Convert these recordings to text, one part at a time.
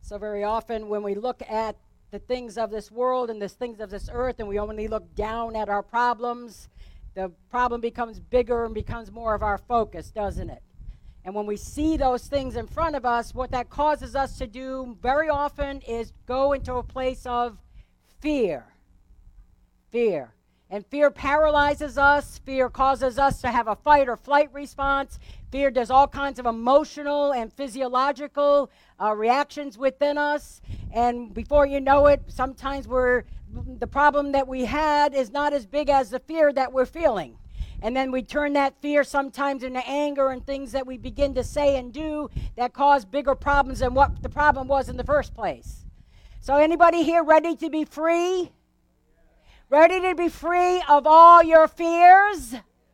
So very often when we look at the things of this world and the things of this earth and we only look down at our problems, the problem becomes bigger and becomes more of our focus, doesn't it? And when we see those things in front of us, what that causes us to do very often is go into a place of fear. Fear. And fear paralyzes us. Fear causes us to have a fight or flight response. Fear does all kinds of emotional and physiological reactions within us. And before you know it, sometimes the problem that we had is not as big as the fear that we're feeling. And then we turn that fear sometimes into anger and things that we begin to say and do that cause bigger problems than what the problem was in the first place. So anybody here ready to be free? Ready to be free of all your fears?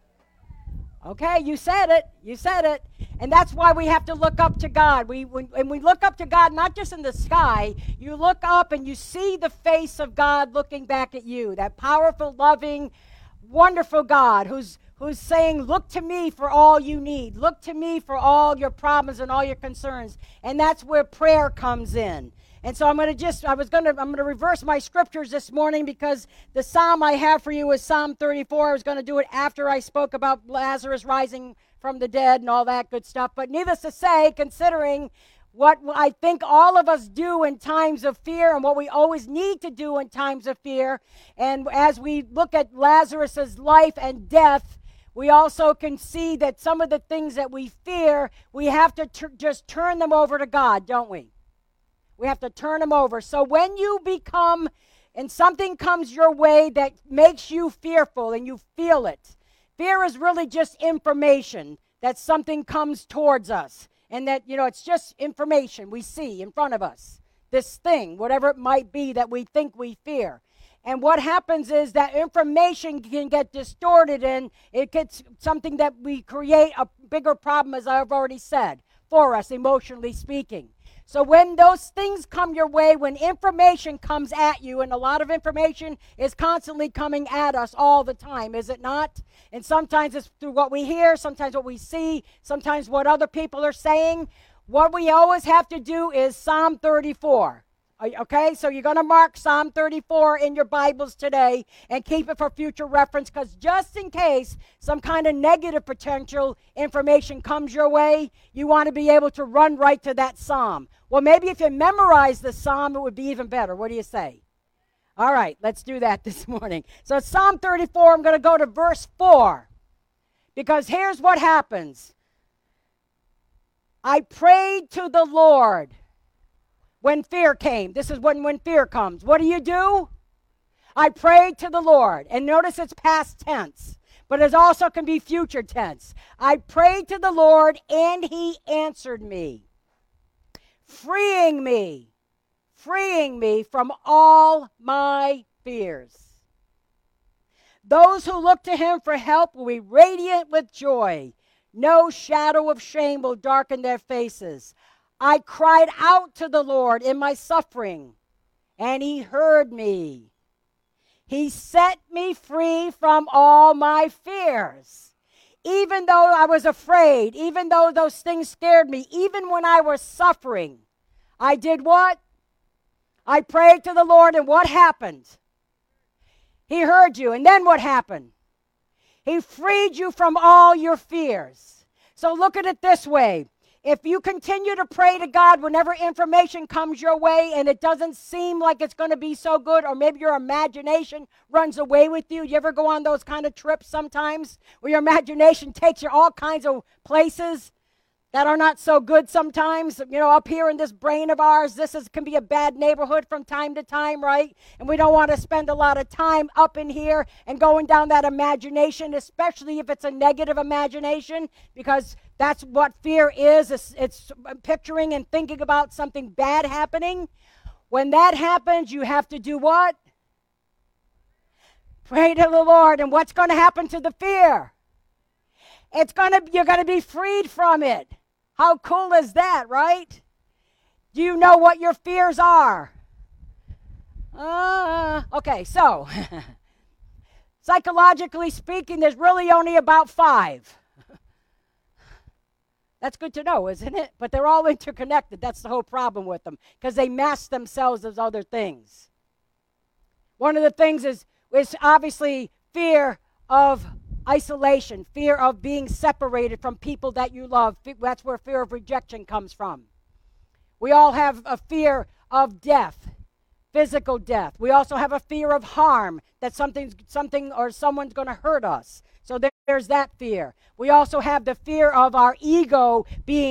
Okay, you said it. You said it. And that's why we have to look up to God. When we look up to God, not just in the sky, you look up and you see the face of God looking back at you. That powerful, loving, wonderful God who's saying, look to me for all you need. Look to me for all your problems and all your concerns. And that's where prayer comes in. And so I'm going to reverse my scriptures this morning because the psalm I have for you is Psalm 34. I was going to do it after I spoke about Lazarus rising from the dead and all that good stuff. But needless to say, considering what I think all of us do in times of fear and what we always need to do in times of fear, and as we look at Lazarus' life and death, we also can see that some of the things that we fear, we have to just turn them over to God, don't we? We have to turn them over. So when you become, and something comes your way that makes you fearful and you feel it, fear is really just information that something comes towards us. And that, it's just information we see in front of us. This thing, whatever it might be that we think we fear. And what happens is that information can get distorted and it gets something that we create a bigger problem, as I've already said, for us, emotionally speaking. So when those things come your way, when information comes at you, and a lot of information is constantly coming at us all the time, is it not? And sometimes it's through what we hear, sometimes what we see, sometimes what other people are saying. What we always have to do is Psalm 34. Okay, so you're going to mark Psalm 34 in your Bibles today and keep it for future reference, because just in case some kind of negative potential information comes your way, you want to be able to run right to that psalm. Well, maybe if you memorize the psalm, it would be even better. What do you say? All right, let's do that this morning. So Psalm 34, I'm going to go to verse 4, because here's what happens. I prayed to the Lord when fear came. This is when fear comes. What do? I prayed to the Lord. And notice it's past tense, but it also can be future tense. I prayed to the Lord, and he answered me, freeing me from all my fears. Those who look to him for help will be radiant with joy. No shadow of shame will darken their faces. I cried out to the Lord in my suffering, and he heard me. He set me free from all my fears. Even though I was afraid, even though those things scared me, even when I was suffering, I did what? I prayed to the Lord, and what happened? He heard you, and then what happened? He freed you from all your fears. So look at it this way. If you continue to pray to God whenever information comes your way and it doesn't seem like it's going to be so good, or maybe your imagination runs away with you. You ever go on those kind of trips sometimes where your imagination takes you all kinds of places that are not so good sometimes? Up here in this brain of ours, can be a bad neighborhood from time to time, right? And we don't want to spend a lot of time up in here and going down that imagination, especially if it's a negative imagination, because that's what fear is. It's picturing and thinking about something bad happening. When that happens, you have to do what? Pray to the Lord. And what's going to happen to the fear? You're going to be freed from it. How cool is that, right? Do you know what your fears are? Okay, so psychologically speaking, there's really only about 5. That's good to know, isn't it? But they're all interconnected. That's the whole problem with them, because they mask themselves as other things. One of the things is obviously fear of isolation, fear of being separated from people that you love. That's where fear of rejection comes from. We all have a fear of death, physical death. We also have a fear of harm, that something or someone's going to hurt us. So there's that fear. We also have the fear of our ego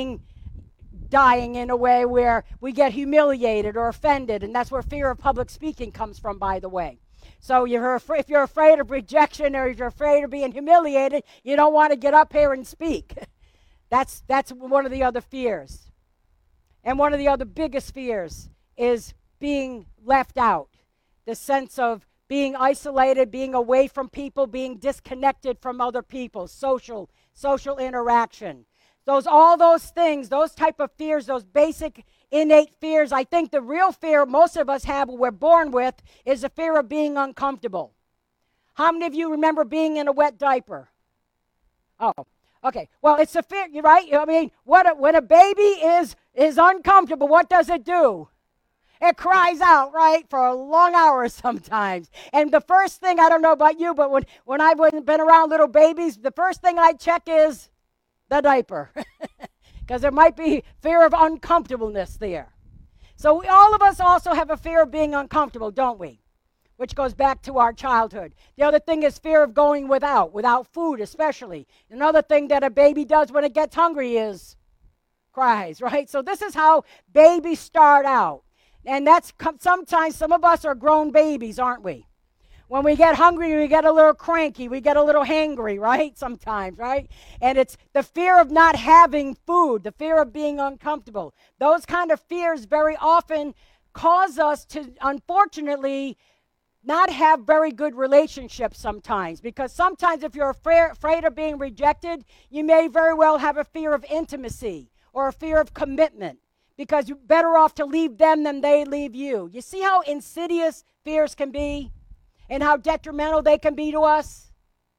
dying in a way where we get humiliated or offended, and that's where fear of public speaking comes from, by the way. So if you're afraid of rejection, or if you're afraid of being humiliated, you don't want to get up here and speak. That's one of the other fears. And one of the other biggest fears is being left out. The sense of being isolated, being away from people, being disconnected from other people, social interaction. All those things, those type of fears, those basic innate fears. I think the real fear most of us have, we're born with, is the fear of being uncomfortable. How many of you remember being in a wet diaper? Oh, okay. Well, it's a fear, right? I mean, when a baby is uncomfortable, what does it do? It cries out, right, for long hours sometimes. And the first thing, I don't know about you, but when I've been around little babies, the first thing I check is the diaper. Because there might be fear of uncomfortableness there. So all of us also have a fear of being uncomfortable, don't we? Which goes back to our childhood. The other thing is fear of going without food especially. Another thing that a baby does when it gets hungry is cries, right? So this is how babies start out. And that's sometimes some of us are grown babies, aren't we? When we get hungry, we get a little cranky, we get a little hangry, right? Sometimes, right? And it's the fear of not having food, the fear of being uncomfortable. Those kind of fears very often cause us to, unfortunately, not have very good relationships sometimes. Because sometimes if you're afraid of being rejected, you may very well have a fear of intimacy or a fear of commitment. Because you're better off to leave them than they leave you. You see how insidious fears can be? And how detrimental they can be to us?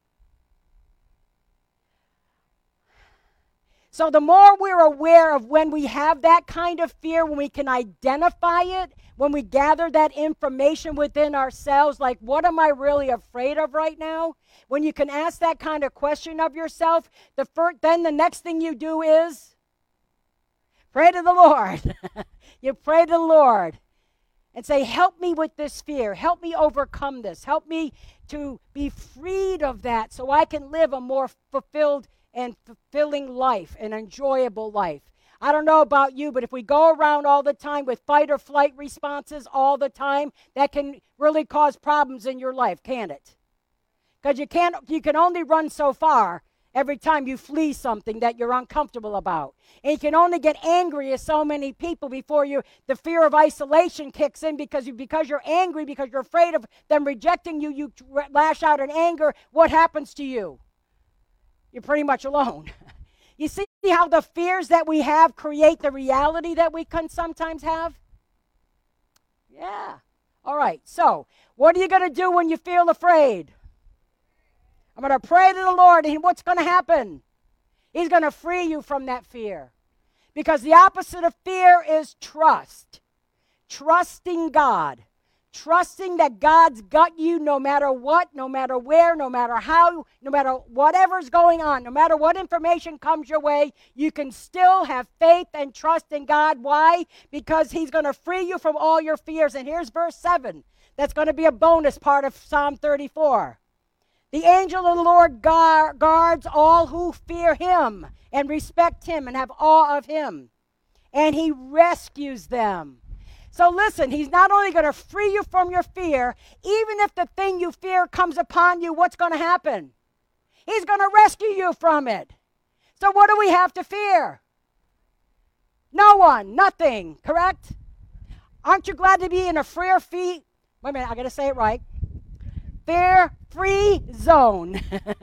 So the more we're aware of when we have that kind of fear, when we can identify it, when we gather that information within ourselves, like what am I really afraid of right now? When you can ask that kind of question of yourself, then the next thing you do is pray to the Lord. You pray to the Lord. And say, help me with this fear. Help me overcome this. Help me to be freed of that so I can live a more fulfilled and fulfilling life, an enjoyable life. I don't know about you, but if we go around all the time with fight or flight responses all the time, that can really cause problems in your life, can't it? Because you can only run so far every time you flee something that you're uncomfortable about. And you can only get angry at so many people before the fear of isolation kicks in because you're angry, because you're afraid of them rejecting you. You lash out in anger. What happens to you? You're pretty much alone. You see how the fears that we have create the reality that we can sometimes have? Yeah. All right. So, what are you going to do when you feel afraid? I'm going to pray to the Lord, and what's going to happen? He's going to free you from that fear. Because the opposite of fear is trust. Trusting God. Trusting that God's got you no matter what, no matter where, no matter how, no matter whatever's going on, no matter what information comes your way, you can still have faith and trust in God. Why? Because He's going to free you from all your fears. And here's verse 7. That's going to be a bonus part of Psalm 34. The angel of the Lord guards all who fear Him and respect Him and have awe of Him. And He rescues them. So listen, He's not only going to free you from your fear, even if the thing you fear comes upon you, what's going to happen? He's going to rescue you from it. So what do we have to fear? No one, nothing, correct? Aren't you glad to be in a fear-free, wait a minute, I got to say it right. Fear-free zone.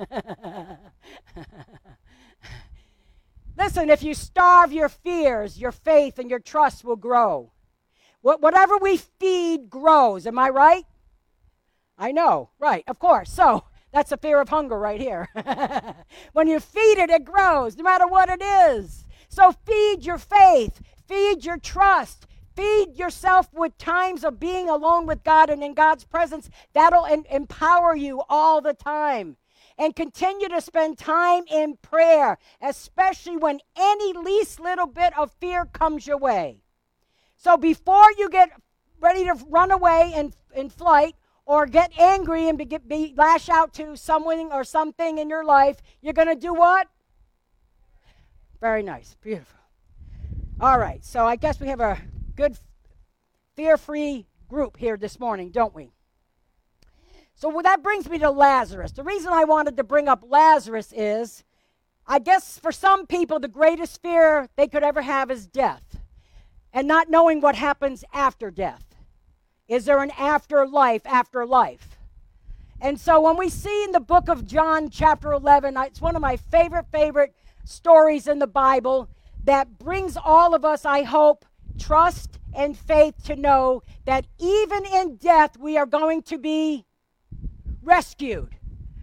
Listen, if you starve your fears, your faith and your trust will grow. Whatever we feed grows. Am I right? I know. Right, of course. So that's the fear of hunger right here. When you feed it, it grows, no matter what it is. So feed your faith, feed your trust, feed yourself with times of being alone with God and in God's presence. That'll empower you all the time. And continue to spend time in prayer, especially when any least little bit of fear comes your way. So before you get ready to run away in flight or get angry and lash out to someone or something in your life, you're going to do what? Very nice. Beautiful. All right. So I guess we have a good fear-free group here this morning, don't we? So that brings me to Lazarus. The reason I wanted to bring up Lazarus is, I guess for some people, the greatest fear they could ever have is death and not knowing what happens after death. Is there an afterlife after life? And so when we see in the book of John chapter 11, it's one of my favorite stories in the Bible that brings all of us, I hope, trust and faith to know that even in death we are going to be rescued.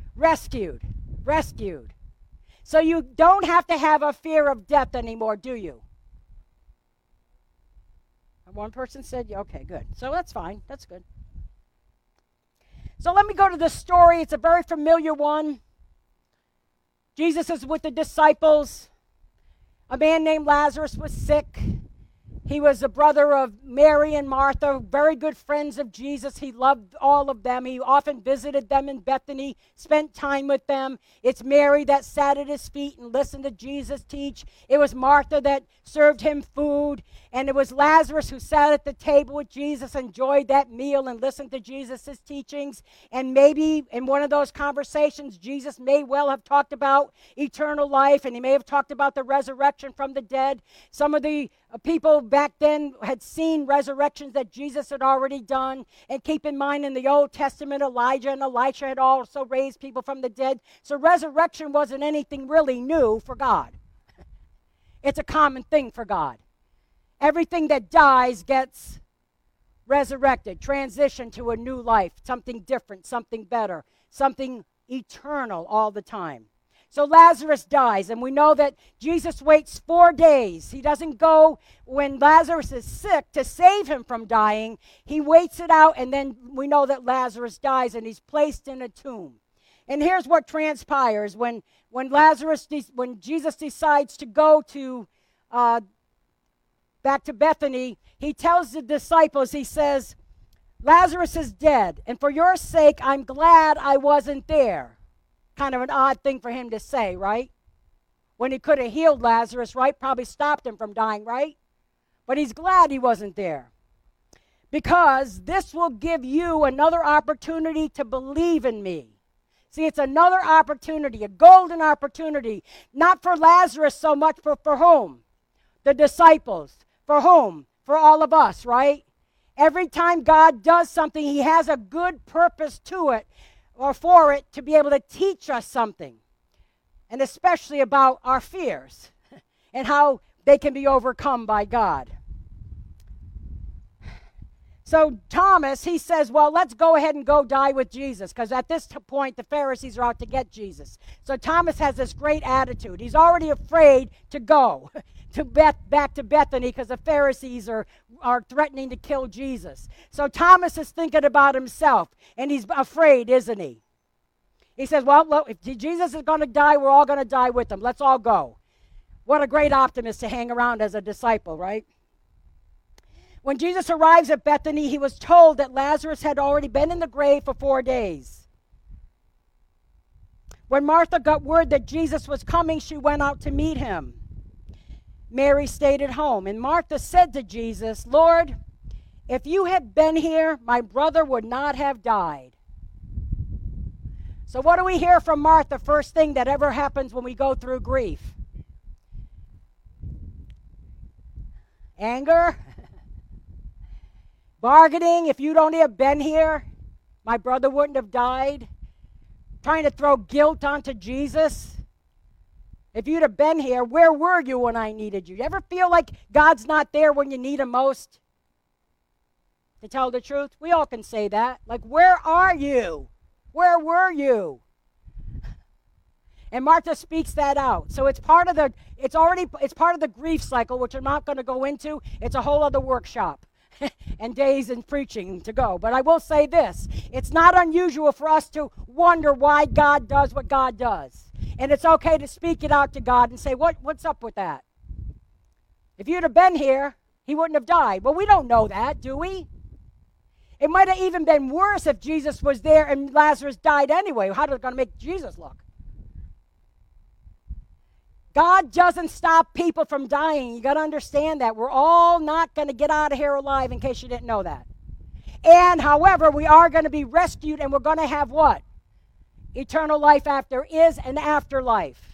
So you don't have to have a fear of death anymore, do you? One person said, okay, good. So that's fine. That's good. So let me go to the story. It's a very familiar one. Jesus is with the disciples. A man named Lazarus was sick. He was a brother of Mary and Martha, very good friends of Jesus. He loved all of them. He often visited them in Bethany, spent time with them. It's Mary that sat at his feet and listened to Jesus teach. It was Martha that served him food. And it was Lazarus who sat at the table with Jesus, enjoyed that meal, and listened to Jesus' teachings. And maybe in one of those conversations, Jesus may well have talked about eternal life, and he may have talked about the resurrection from the dead. Some of the people back then had seen resurrections that Jesus had already done. And keep in mind, in the Old Testament, Elijah and Elisha had also raised people from the dead. So resurrection wasn't anything really new for God. It's a common thing for God. Everything that dies gets resurrected, transitioned to a new life, something different, something better, something eternal all the time. So Lazarus dies, and we know that Jesus waits 4 days. He doesn't go when Lazarus is sick to save him from dying. He waits it out, and then we know that Lazarus dies, and he's placed in a tomb. And here's what transpires when Jesus decides to go to back to Bethany. He tells the disciples, he says, Lazarus is dead, and for your sake, I'm glad I wasn't there. Kind of an odd thing for him to say, right? When he could have healed Lazarus, right? Probably stopped him from dying, right? But he's glad he wasn't there. Because this will give you another opportunity to believe in me. See, it's another opportunity, a golden opportunity. Not for Lazarus so much, but for whom? The disciples. For whom? For all of us, right? Every time God does something, he has a good purpose to it, or for it, to be able to teach us something. And especially about our fears and how they can be overcome by God. So Thomas, he says, well, let's go ahead and go die with Jesus, because at this point, the Pharisees are out to get Jesus. So Thomas has this great attitude. He's already afraid to go back to Bethany because the Pharisees are threatening to kill Jesus. So Thomas is thinking about himself, and he's afraid, isn't he? He says, well, look, if Jesus is going to die, we're all going to die with him. Let's all go. What a great optimist to hang around as a disciple, right? When Jesus arrives at Bethany, he was told that Lazarus had already been in the grave for 4 days. When Martha got word that Jesus was coming, she went out to meet him. Mary stayed at home, and Martha said to Jesus, Lord, if you had been here, my brother would not have died. So what do we hear from Martha first thing that ever happens when we go through grief? Anger? Bargaining, if you'd only have been here, my brother wouldn't have died. Trying to throw guilt onto Jesus. If you'd have been here, where were you when I needed you? You ever feel like God's not there when you need him most? To tell the truth, we all can say that. Like, where are you? Where were you? And Martha speaks that out. So it's part of the grief cycle, which I'm not going to go into. It's a whole other workshop and days in preaching to go. But I will say this. It's not unusual for us to wonder why God does what God does. And it's okay to speak it out to God and say, what's up with that? If you'd have been here, he wouldn't have died. Well, we don't know that, do we? It might have even been worse if Jesus was there and Lazarus died anyway. How is it going to make Jesus look? God doesn't stop people from dying. You got to understand that. We're all not going to get out of here alive, in case you didn't know that. And, however, we are going to be rescued, and we're going to have what? Eternal life after is an afterlife.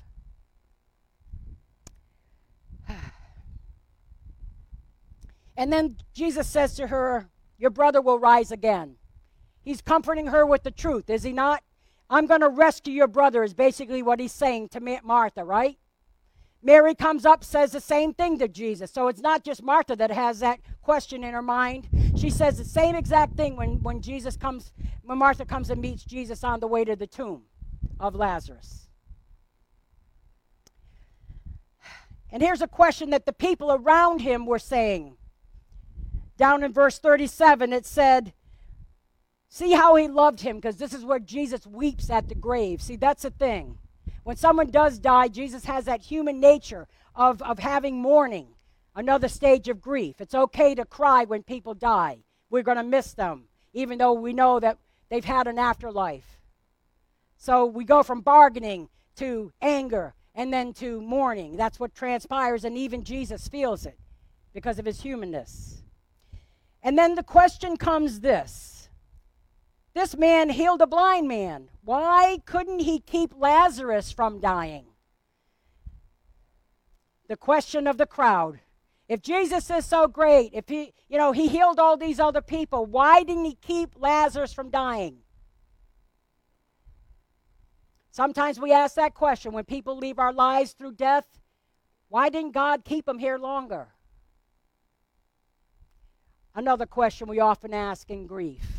And then Jesus says to her, your brother will rise again. He's comforting her with the truth, is he not? I'm going to rescue your brother is basically what he's saying to Martha, right? Mary comes up, says the same thing to Jesus. So it's not just Martha that has that question in her mind. She says the same exact thing when Martha comes and meets Jesus on the way to the tomb of Lazarus. And here's a question that the people around him were saying. Down in verse 37, it said, see how he loved him, because this is where Jesus weeps at the grave. See, that's the thing. When someone does die, Jesus has that human nature of having mourning, another stage of grief. It's okay to cry when people die. We're going to miss them, even though we know that they've had an afterlife. So we go from bargaining to anger and then to mourning. That's what transpires, and even Jesus feels it because of his humanness. And then the question comes this. This man healed a blind man. Why couldn't he keep Lazarus from dying? The question of the crowd. If Jesus is so great, if he healed all these other people, why didn't he keep Lazarus from dying? Sometimes we ask that question when people leave our lives through death. Why didn't God keep them here longer? Another question we often ask in grief.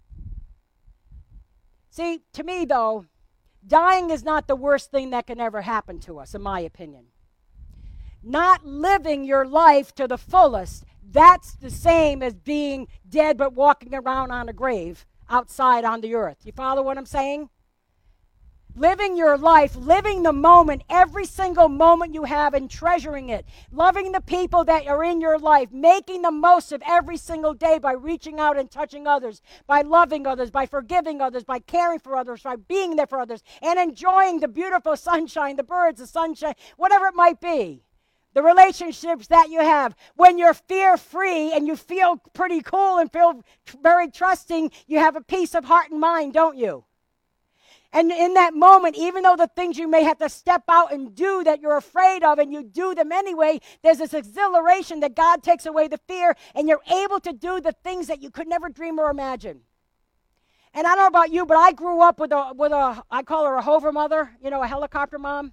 See, to me, though, dying is not the worst thing that can ever happen to us, in my opinion. Not living your life to the fullest, that's the same as being dead but walking around on a grave outside on the earth. You follow what I'm saying? Living your life, living the moment, every single moment you have, and treasuring it. Loving the people that are in your life. Making the most of every single day by reaching out and touching others. By loving others, by forgiving others, by caring for others, by being there for others. And enjoying the beautiful sunshine, the birds, the sunshine, whatever it might be. The relationships that you have. When you're fear-free and you feel pretty cool and feel very trusting, you have a peace of heart and mind, don't you? And in that moment, even though the things you may have to step out and do that you're afraid of, and you do them anyway, there's this exhilaration that God takes away the fear, and you're able to do the things that you could never dream or imagine. And I don't know about you, but I grew up with a I call her a hover mother, a helicopter mom.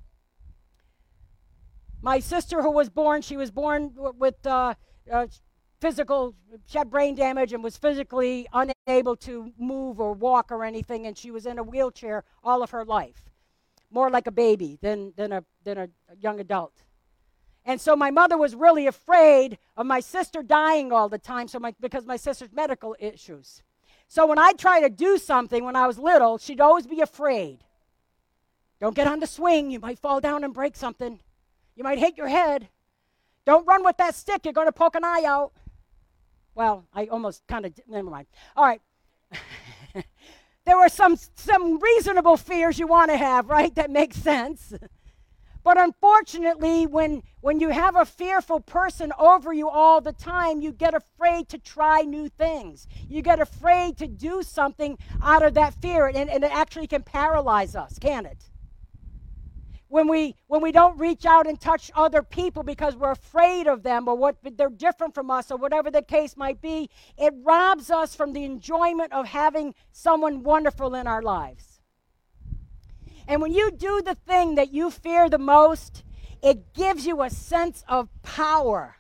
My sister who was born, she was born with she had brain damage and was physically unable to move or walk or anything, and she was in a wheelchair all of her life, more like a baby than a young adult. And so my mother was really afraid of my sister dying all the time, because my sister's medical issues. So when I tried to do something when I was little, she'd always be afraid. Don't get on the swing, you might fall down and break something. You might hit your head. Don't run with that stick, you're going to poke an eye out. Well, I almost never mind. All right. There were some reasonable fears you want to have, right? That makes sense. But unfortunately, when you have a fearful person over you all the time, you get afraid to try new things. You get afraid to do something out of that fear, and it actually can paralyze us, can it? When we don't reach out and touch other people because we're afraid of them, or they're different from us, or whatever the case might be, it robs us from the enjoyment of having someone wonderful in our lives. And when you do the thing that you fear the most, it gives you a sense of power.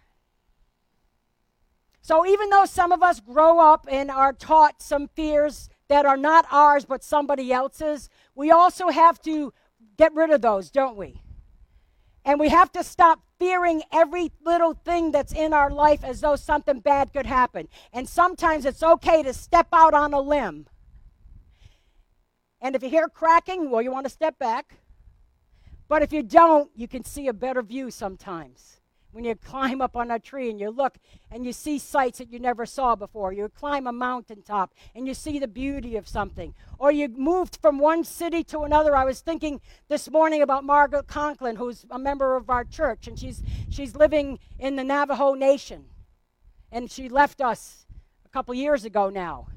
So even though some of us grow up and are taught some fears that are not ours but somebody else's, we also have to get rid of those, don't we? And we have to stop fearing every little thing that's in our life as though something bad could happen. And sometimes it's okay to step out on a limb. And if you hear cracking, well, you want to step back. But if you don't, you can see a better view sometimes. When you climb up on a tree and you look and you see sights that you never saw before. You climb a mountaintop and you see the beauty of something. Or you moved from one city to another. I was thinking this morning about Margaret Conklin, who's a member of our church, and she's living in the Navajo Nation. And she left us a couple years ago now.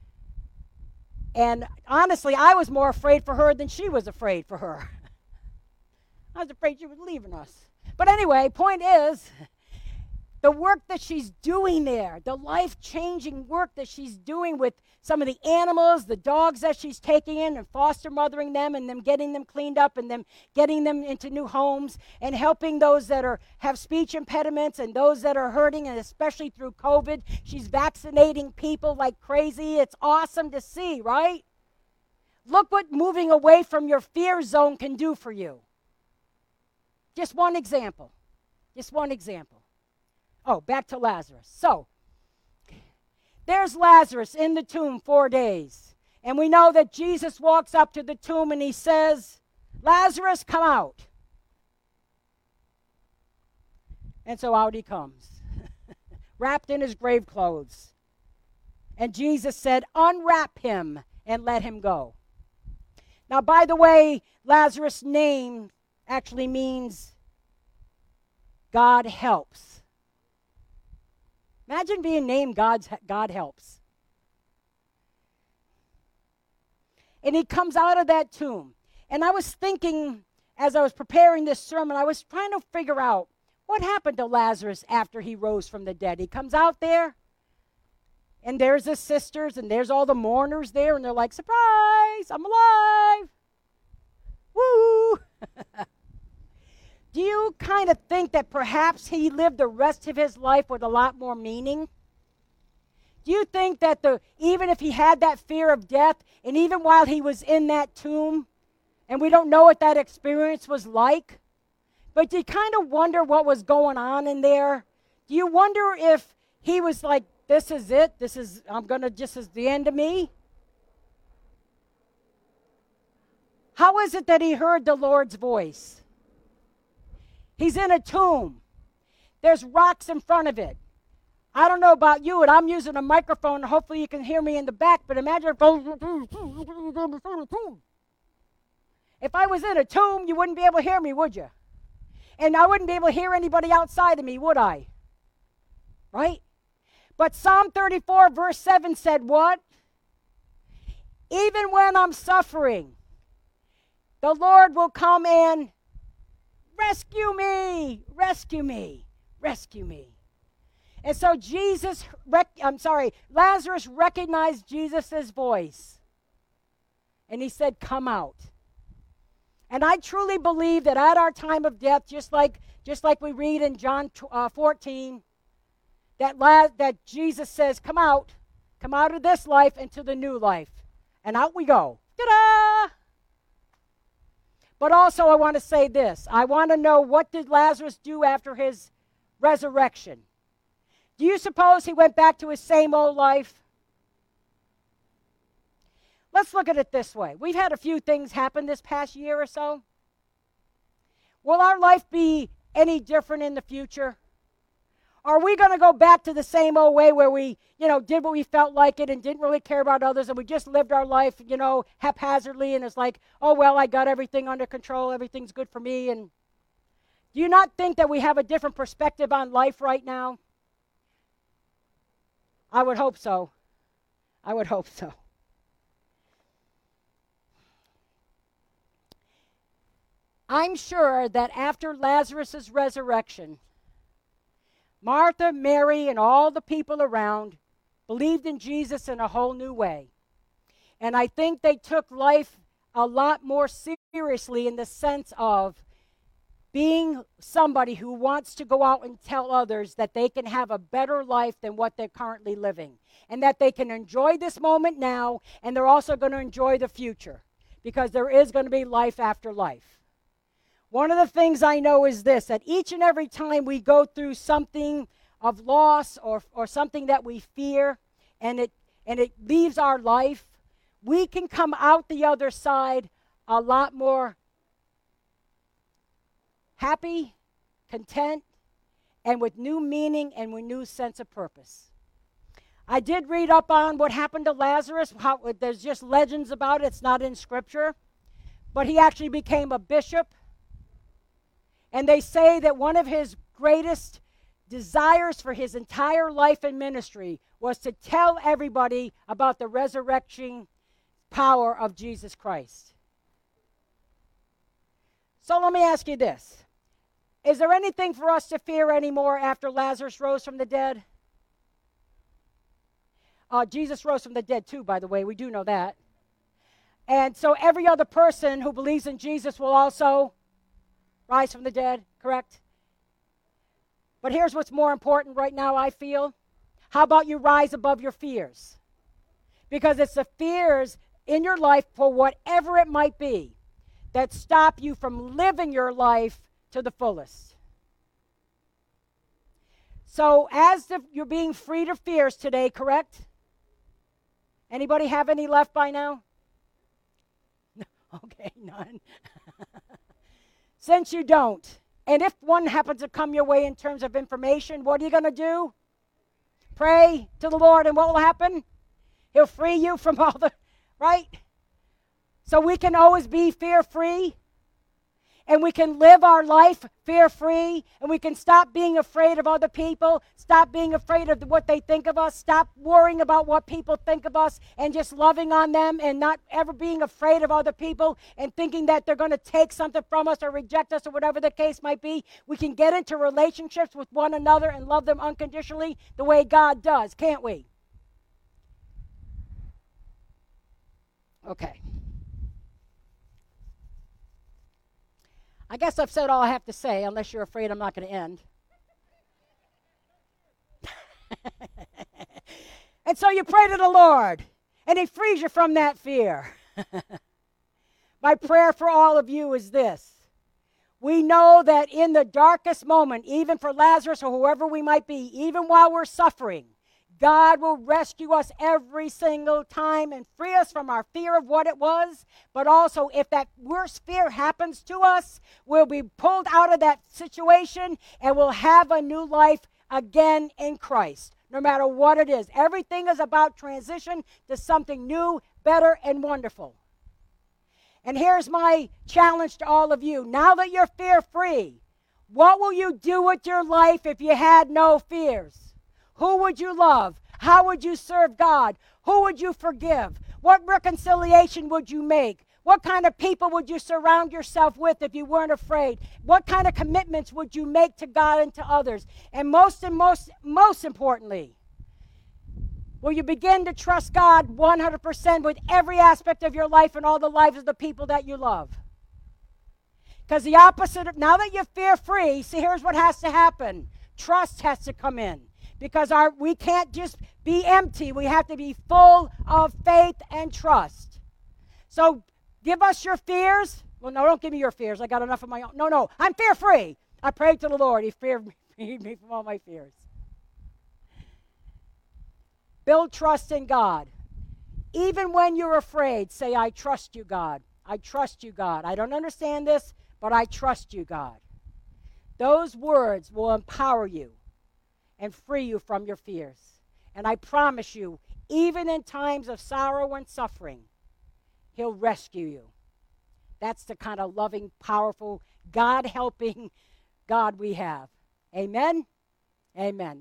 And honestly, I was more afraid for her than she was afraid for her. I was afraid she was leaving us. But anyway, point is, the work that she's doing there, the life-changing work that she's doing with some of the animals, the dogs that she's taking in and foster mothering them and them getting them cleaned up and them getting them into new homes and helping those that have speech impediments and those that are hurting, and especially through COVID. She's vaccinating people like crazy. It's awesome to see, right? Look what moving away from your fear zone can do for you. Just one example. Just one example. Oh, back to Lazarus. So, there's Lazarus in the tomb 4 days. And we know that Jesus walks up to the tomb and he says, Lazarus, come out. And so out he comes, wrapped in his grave clothes. And Jesus said, unwrap him and let him go. Now, by the way, Lazarus' name actually means God helps. Imagine being named God helps. And he comes out of that tomb. And I was thinking, as I was preparing this sermon, I was trying to figure out what happened to Lazarus after he rose from the dead. He comes out there, and there's his sisters, and there's all the mourners there, and they're like, surprise, I'm alive. Woo! Do you kind of think that perhaps he lived the rest of his life with a lot more meaning? Do you think that even if he had that fear of death, and even while he was in that tomb, and we don't know what that experience was like, but do you kind of wonder what was going on in there? Do you wonder if he was like, this is it, this is the end of me? How is it that he heard the Lord's voice? He's in a tomb. There's rocks in front of it. I don't know about you, and I'm using a microphone. Hopefully you can hear me in the back, but imagine if I was in a tomb, you wouldn't be able to hear me, would you? And I wouldn't be able to hear anybody outside of me, would I? Right? But Psalm 34, verse 7 said what? Even when I'm suffering, the Lord will come and rescue me, rescue me, rescue me. And so Lazarus recognized Jesus' voice. And he said, come out. And I truly believe that at our time of death, just like we read in John 14, that Jesus says, come out of this life into the new life. And out we go. Ta-da! But also I want to say this. I want to know, what did Lazarus do after his resurrection? Do you suppose he went back to his same old life? Let's look at it this way. We've had a few things happen this past year or so. Will our life be any different in the future? Are we going to go back to the same old way where we, did what we felt like it and didn't really care about others, and we just lived our life, haphazardly, and it's like, oh, well, I got everything under control, everything's good for me. And do you not think that we have a different perspective on life right now? I would hope so. I would hope so. I'm sure that after Lazarus' resurrection, Martha, Mary, and all the people around believed in Jesus in a whole new way. And I think they took life a lot more seriously in the sense of being somebody who wants to go out and tell others that they can have a better life than what they're currently living, and that they can enjoy this moment now, and they're also going to enjoy the future. because there is going to be life after life. One of the things I know is this, that each and every time we go through something of loss or something that we fear, and it leaves our life, we can come out the other side a lot more happy, content, and with new meaning and with new sense of purpose. I did read up on what happened to Lazarus. There's just legends about it. It's not in Scripture. But he actually became a bishop. And they say that one of his greatest desires for his entire life and ministry was to tell everybody about the resurrection power of Jesus Christ. So let me ask you this. Is there anything for us to fear anymore after Lazarus rose from the dead? Jesus rose from the dead too, by the way. We do know that. And so every other person who believes in Jesus will also rise from the dead, correct? But here's what's more important right now, I feel. How about you rise above your fears? Because it's the fears in your life, for whatever it might be, that stop you from living your life to the fullest. So you're being freed of fears today, correct? Anybody have any left by now? Okay, none. Since you don't, and if one happens to come your way in terms of information, what are you going to do? Pray to the Lord, and what will happen? He'll free you from all the, right? So we can always be fear-free, and we can live our life fear-free, and we can stop being afraid of other people, stop being afraid of what they think of us, stop worrying about what people think of us, and just loving on them and not ever being afraid of other people and thinking that they're going to take something from us or reject us or whatever the case might be. We can get into relationships with one another and love them unconditionally the way God does, can't we? Okay. I guess I've said all I have to say, unless you're afraid I'm not going to end. And so you pray to the Lord, and He frees you from that fear. My prayer for all of you is this. We know that in the darkest moment, even for Lazarus or whoever we might be, even while we're suffering, God will rescue us every single time and free us from our fear of what it was. But also, if that worst fear happens to us, we'll be pulled out of that situation and we'll have a new life again in Christ, no matter what it is. Everything is about transition to something new, better, and wonderful. And here's my challenge to all of you. Now that you're fear-free, what will you do with your life if you had no fears? Who would you love? How would you serve God? Who would you forgive? What reconciliation would you make? What kind of people would you surround yourself with if you weren't afraid? What kind of commitments would you make to God and to others? And most importantly, will you begin to trust God 100% with every aspect of your life and all the lives of the people that you love? Because the opposite of, now that you're fear-free, see, here's what has to happen. Trust has to come in. Because we can't just be empty. We have to be full of faith and trust. So give us your fears. Well, no, don't give me your fears. I got enough of my own. No, I'm fear-free. I prayed to the Lord. He freed me from all my fears. Build trust in God. Even when you're afraid, say, I trust you, God. I trust you, God. I don't understand this, but I trust you, God. Those words will empower you and free you from your fears. And I promise you, even in times of sorrow and suffering, He'll rescue you. That's the kind of loving, powerful, God-helping God we have. Amen? Amen.